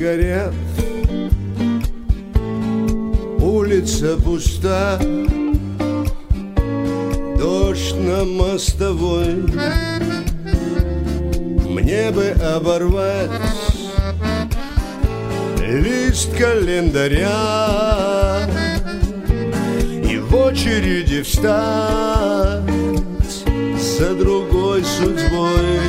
сигарет. Улица пуста, дождь на мостовой. Мне бы оборвать лист календаря и в очереди встать за другой судьбой.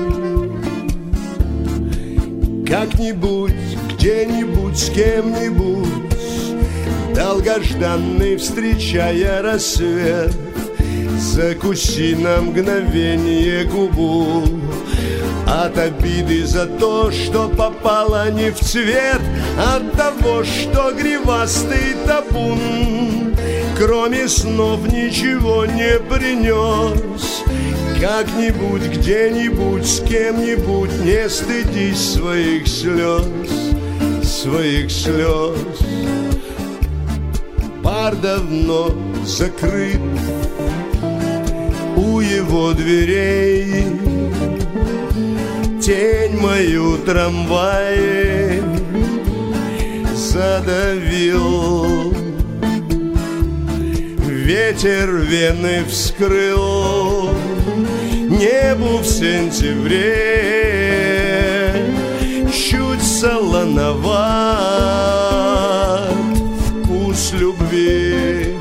Как-нибудь, где-нибудь, с кем-нибудь, долгожданный, встречая рассвет, закуси на мгновение губу от обиды за то, что попало не в цвет, от того, что гривастый табун кроме снов ничего не принес. Как-нибудь, где-нибудь, с кем-нибудь, не стыдись своих слез, своих слез. Бар давно закрыт у его дверей, тень мою трамвай задавил, ветер вены вскрыл, небу в сентябре чуть солоноват вкус любви.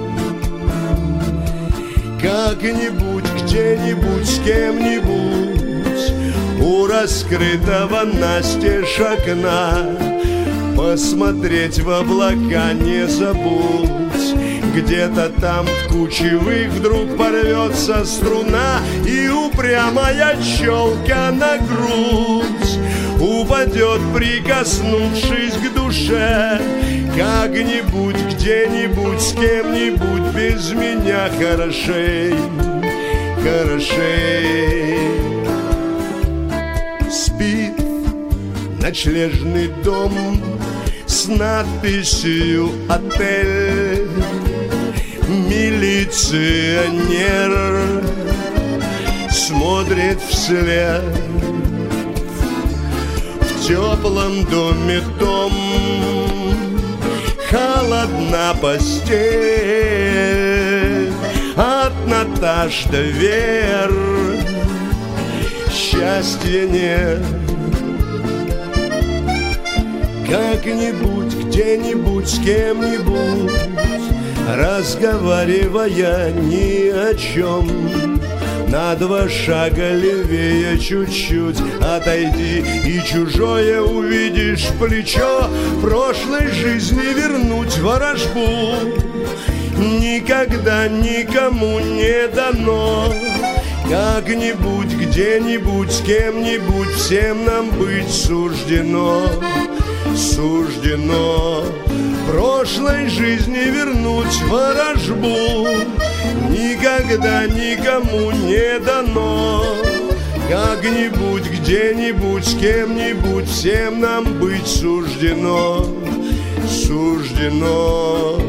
Как-нибудь, где-нибудь, с кем-нибудь у раскрытого настежь окна посмотреть в облака не забудь. Где-то там в кучевых вдруг порвется струна, и упрямая челка на грудь упадет, прикоснувшись к душе. Как-нибудь, где-нибудь, с кем-нибудь без меня хорошей, хорошей. Спит ночлежный дом с надписью «Отель». Милиционер смотрит вслед. В теплом доме том холодна постель. От Наташ до Вер счастья нет. Как-нибудь, где-нибудь, с кем-нибудь, разговаривая ни о чем, на 2 шага левее чуть-чуть отойди, и чужое увидишь плечо. Прошлой жизни вернуть ворожбу никогда никому не дано. Как-нибудь, где-нибудь, с кем-нибудь, всем нам быть суждено, суждено. Прошлой жизни вернуть ворожбу никогда никому не дано. Как-нибудь, где-нибудь, с кем-нибудь, всем нам быть суждено, суждено.